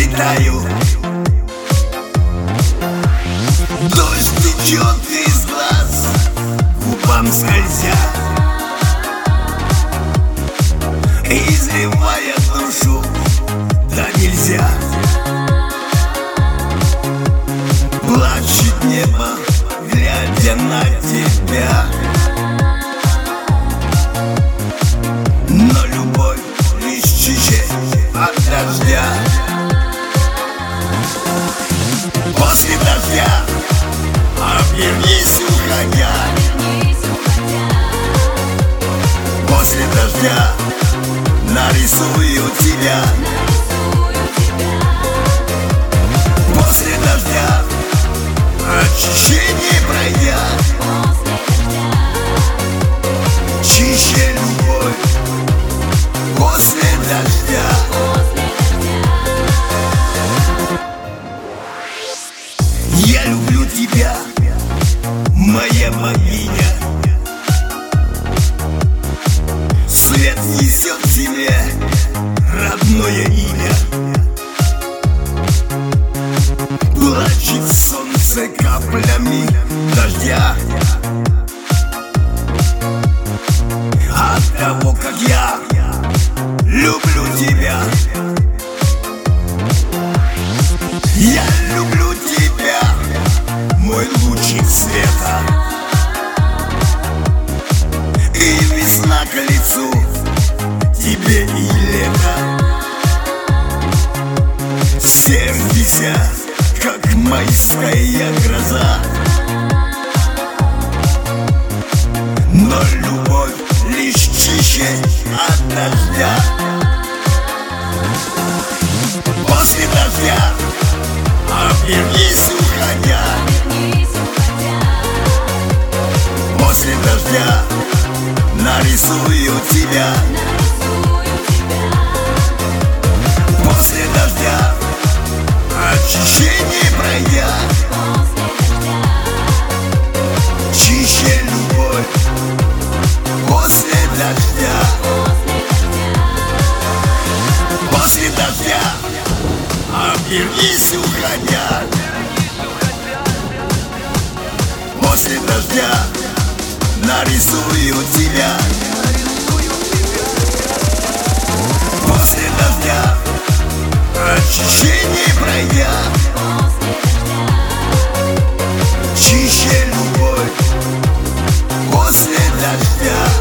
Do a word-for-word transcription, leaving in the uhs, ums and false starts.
летаю. Дождь течет из глаз, губам скользя, изливая душу, да нельзя. Плачет небо, глядя на тебя, но любовь лишь чище от дождя. После дождя обернись, уходя. После дождя нарисую тебя. После дождя очищение пройдя, чище любовь после дождя. Я люблю тебя, моя богиня. Свет несет в себе родное имя. Плачет солнце каплями дождя от того, как я люблю тебя. Я люблю тебя, мой лучик света. И весна к лицу тебе и лето. Сердися, как майская гроза, но любовь лишь чище от дождя. После дождя обернись, уходя. После дождя нарисую тебя. После дождя очищение пройдя, чище любовь после дождя. После дождя обернись, уходя. После дождя нарисую тебя. После дождя очищение пройдя, чище любовь после дождя.